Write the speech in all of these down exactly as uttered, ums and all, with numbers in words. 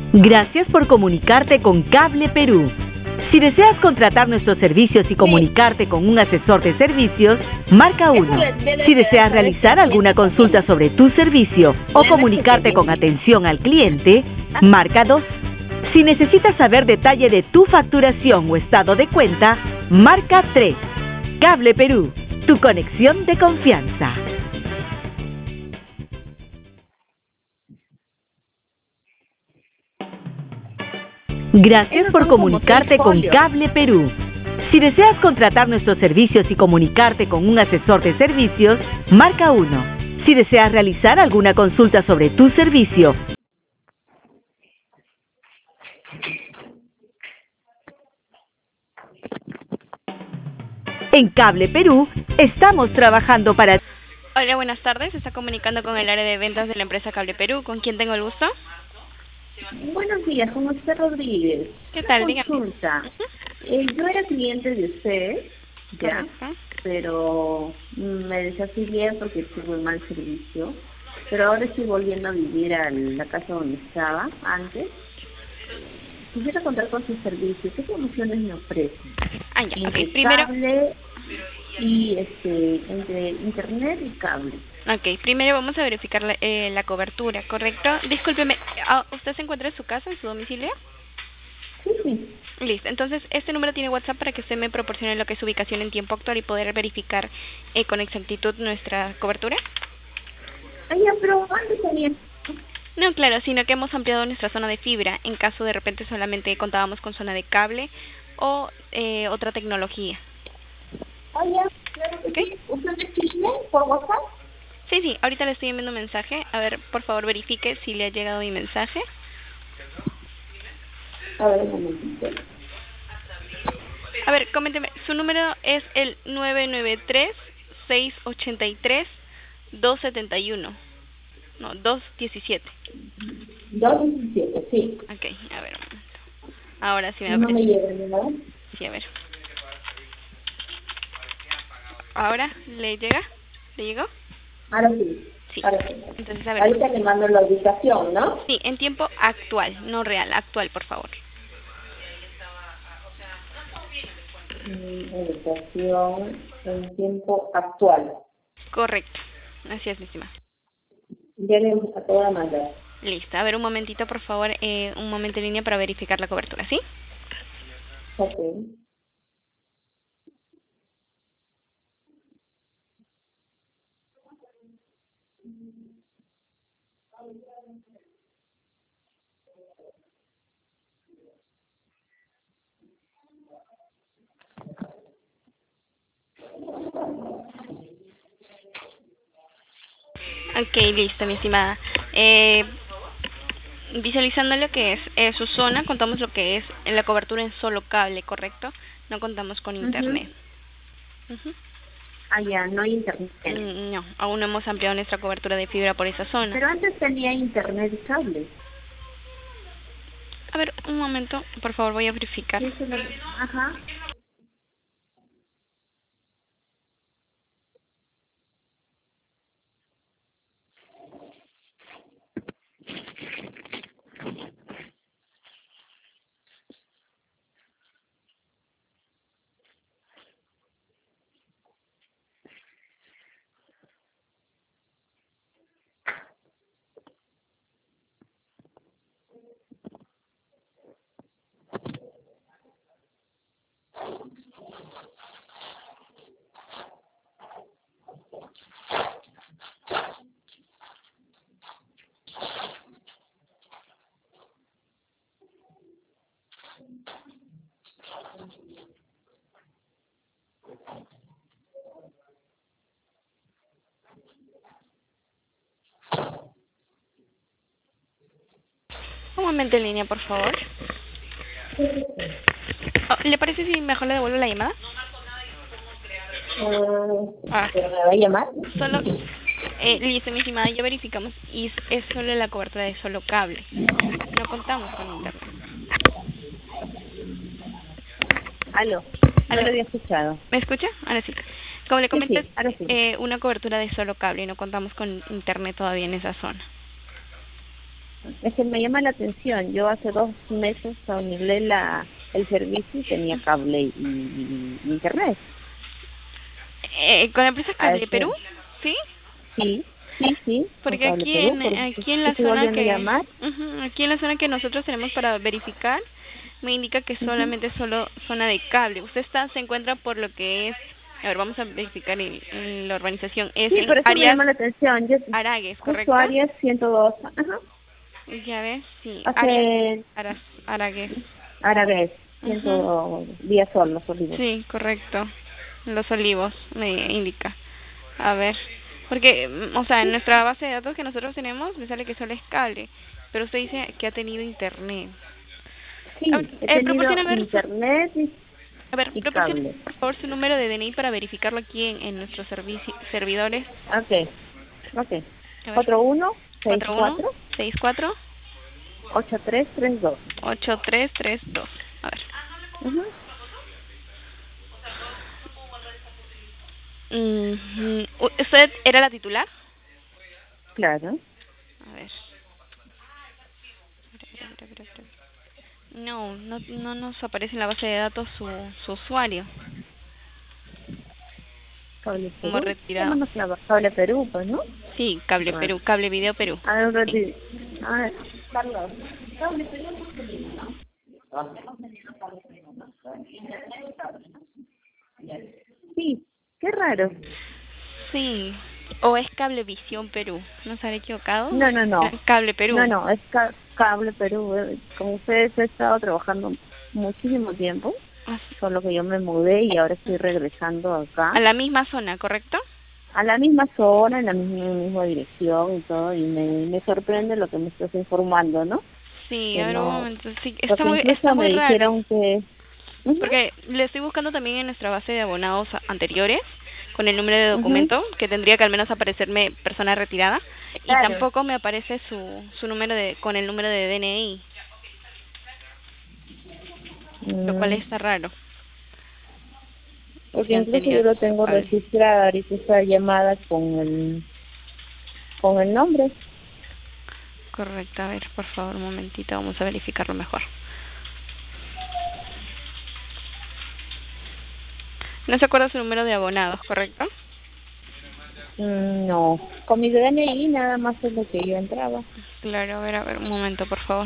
Gracias por comunicarte con Cable Perú. Si deseas contratar nuestros servicios y comunicarte con un asesor de servicios, marca uno. Si deseas realizar alguna consulta sobre tu servicio o comunicarte con atención al cliente, marca dos. Si necesitas saber detalle de tu facturación o estado de cuenta, marca tres. Cable Perú, tu conexión de confianza. Gracias por comunicarte con Cable Perú. Si deseas contratar nuestros servicios y comunicarte con un asesor de servicios, marca uno. Si deseas realizar alguna consulta sobre tu servicio, en Cable Perú estamos trabajando para... Hola, buenas tardes. Se está comunicando con el área de ventas de la empresa Cable Perú. ¿Con quién tengo el gusto? Buenos días, con usted Rodríguez. ¿Qué tal? Una consulta. Eh, yo era cliente de ustedes, ya, Correcto. pero me desafilié porque tuve mal servicio. Pero ahora estoy volviendo a vivir a la casa donde estaba antes. Quisiera contar con sus servicios. ¿Qué promociones me ofrecen? Ah, ya, ok. Entre Primero, cable y este, entre internet y cable. okay. Primero vamos a verificar la, eh, la cobertura, ¿correcto? Discúlpeme, ah, ¿usted se encuentra en su casa, en su domicilio? Sí, sí. Listo. Entonces, este número tiene WhatsApp para que usted me proporcione lo que es su ubicación en tiempo actual y poder verificar eh, con exactitud nuestra cobertura. Ah, ya, pero antes tenía... No, claro, sino que hemos ampliado nuestra zona de fibra en caso de repente solamente contábamos con zona de cable o eh, otra tecnología. Ah, ya, claro que ¿Ok? sí. ¿Usted me escribe por WhatsApp? Sí, sí, ahorita le estoy enviando un mensaje. A ver, por favor, verifique si le ha llegado mi mensaje. A ver, un momentito. A ver, coménteme, su número es el nueve nueve tres, seis ocho tres, dos siete uno. No, dos diecisiete. dos diecisiete, sí. Ok, a ver, un momento. Ahora sí me No me aparece. llega, ¿verdad? Sí, a ver. ¿Ahora le llega? ¿Le llegó? Ahora sí. Sí. Ahora sí. Entonces, a ver. Ahorita le mando la ubicación, ¿no? Sí, en tiempo actual, no real, actual, por favor. Mm, Ubicación en tiempo actual. Correcto. Así es, mi estimada. Ya le acabo de mandar. Listo. A ver, un momentito, por favor, eh, un momento en línea para verificar la cobertura, ¿sí? Ok. Ok, listo, mi estimada. Eh, visualizando lo que es eh, su zona, contamos lo que es la cobertura en solo cable, ¿correcto? No contamos con internet. Uh-huh. Ujú. Ah, ya, no hay internet. Mm, No, aún no hemos ampliado nuestra cobertura de fibra por esa zona. Pero antes tenía internet y cable. A ver, un momento, por favor, voy a verificar. Eso lo... Ajá. Un momento en línea, por favor. Oh, ¿le parece si mejor le devuelvo la llamada? Uh, Ah, ¿Pero me va a llamar? solo... Eh, listo, mi estimada, ya verificamos y es, es solo la cobertura de solo cable. No contamos con internet. Aló. No ¿Aló? lo había escuchado. ¿Me escucha? Ahora sí. Como le Sí, comenté, sí, ahora sí. eh, una cobertura de solo cable y no contamos con internet todavía en esa zona. Es que me llama la atención. Yo hace dos meses anulé la, el servicio y tenía cable y, y- y internet. Eh, ¿Con la empresa A Cable ese- Perú? ¿Sí? Sí, sí, sí. con Porque Cable aquí Perú, en por eso aquí en la estoy zona volviendo a que llamar. Ujú, aquí en la zona que nosotros tenemos para verificar me indica que Ujú. solamente solo zona de cable. Usted está se encuentra por lo que es, a ver, vamos a verificar el, en la urbanización es Sí, en por eso me áreas llama la atención. Yo Aragues, justo ¿correcto? área ciento dos. Ajá. Ya ves, sí, áreas Hace Aras, Aragues. Árabe, Ujú. ciento Vía Sol, los olivos. Sí, correcto. Los Olivos me indica. A ver, porque, mm, o sea, en nuestra base de datos que nosotros tenemos me sale que solo es cable, pero usted dice que ha tenido internet. A ver, Sí, he eh, tenido proporciona a ver su, internet y, a ver, y proporciona cable. por favor su número de D N I para verificarlo aquí en, en nuestros servici- servidores. Ok, ok. A ver, cuatro uno seis cuatro uno cuatro seis cuatro ocho tres tres dos. ocho tres tres dos. A ver. Ujú. Mm, ¿usted era la titular? Claro. A ver. No, no, no nos aparece en la base de datos su, su usuario Cable como Perú. retirado. Llámanos la Cable Perú, pues, ¿no? Sí, Cable Bueno. Perú, Cable Video Perú. A ver, un Sí. ratito. A ver, Carlos. Cable Perú. Sí, qué raro. Sí, o es Cablevisión Perú, ¿no se han equivocado? No, no, no. Cable Perú. No, no, es ca- Cable Perú. eh, Con ustedes he estado trabajando muchísimo tiempo, Ah, solo que yo me mudé y ahora estoy regresando acá, a la misma zona, ¿correcto? a la misma zona, en la misma, misma dirección y todo, y me, me sorprende lo que me estás informando, ¿no? Sí, Que a ver un no, momento, sí, está porque muy, está incluso muy me raro. dijeron que... Ujú, Porque le estoy buscando también en nuestra base de abonados a- anteriores con el número de ujú, documento, que tendría que al menos aparecerme persona retirada, y claro. tampoco me aparece su, su número de, con el número de D N I, lo cual Mm, está raro. porque Si han incluso tenido yo lo tengo cable. registrada ahorita esta llamada con el, con el nombre. Correcto, a ver, por favor, un momentito, vamos a verificarlo mejor. No se acuerda su número de abonados, ¿correcto? Mm, no, con mi D N I nada más es lo que yo entraba. Claro, a ver, a ver, un momento, por favor.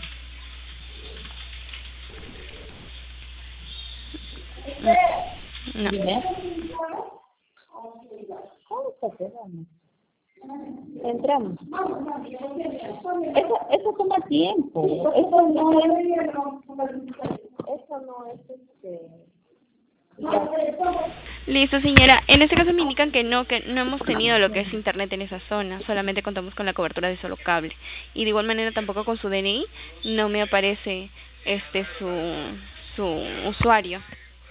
No. Dime. ¿Cómo se quedamos? Entramos. Eso, eso toma tiempo. Eso no es, eso no es este. Listo, señora. En este caso me indican que no, que no hemos tenido lo que es internet en esa zona. Solamente contamos con la cobertura de solo cable. Y de igual manera tampoco con su D N I no me aparece este su su usuario.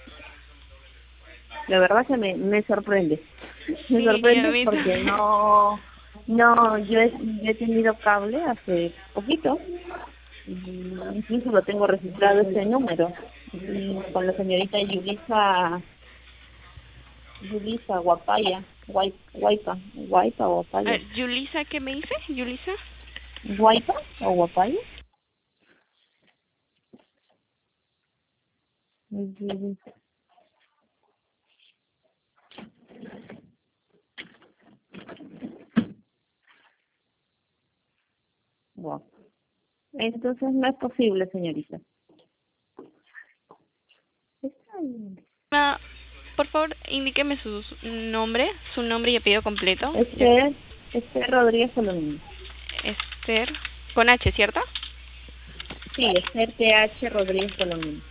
La verdad que me, me sorprende. Me Sí, a sorprende mí porque también. no, no, yo he, yo he tenido cable hace poquito. Y incluso lo tengo registrado ese número. Y con la señorita Yulisa, Yulisa Guapaya, Guay, Guaypa, Guaypa o A Guapaya. ver, Yulisa, ¿qué me dice? Yulisa. Guaypa o Guapaya. Yulisa. Wow. Entonces no es posible, señorita. Está bien. Ah, por favor, indíqueme su su nombre, su nombre y apellido completo. Esther, Esther Rodríguez Solomín. Esther, con H, ¿cierto? Sí, Esther T H Rodríguez Solomín.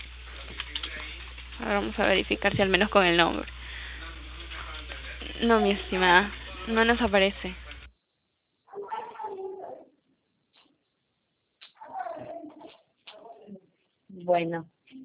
Ahora vamos a verificar si al menos con el nombre. No, mi estimada, no nos aparece. Bueno,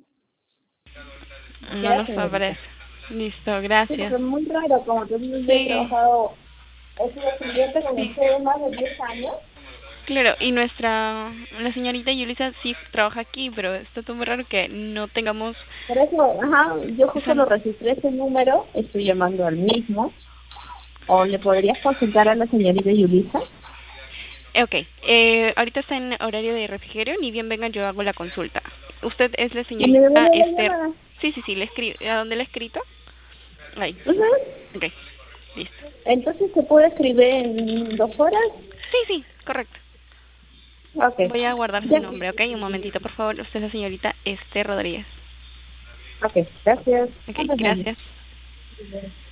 No ya, nos señorita. aparece. Listo, Sí, gracias. porque es muy raro, como te digo, yo he Sí, trabajado, he sido cliente con sí. ustedes más de diez años. Claro, y nuestra, la señorita Yulisa sí trabaja aquí, pero está todo muy raro que no tengamos... Por eso, ajá, yo justo esa- lo registré ese número, estoy llamando al mismo. ¿O le podrías consultar a la señorita Yulisa? Ok, eh, ahorita está en horario de refrigerio, ni bien venga yo hago la consulta. Usted es la ¿Y me devuelve señorita la Esther. llamada? Sí, sí, sí, le escribo. ¿A dónde le he escrito? Ahí. Ujú. Ok, listo. Entonces, ¿se puede escribir en dos horas? Sí, sí, correcto. Ok. Voy a guardar su Ya. nombre, ok. Un momentito, por favor. Usted es la señorita Esther Rodríguez. Ok, gracias. Ok, ¿Cuántos años? gracias.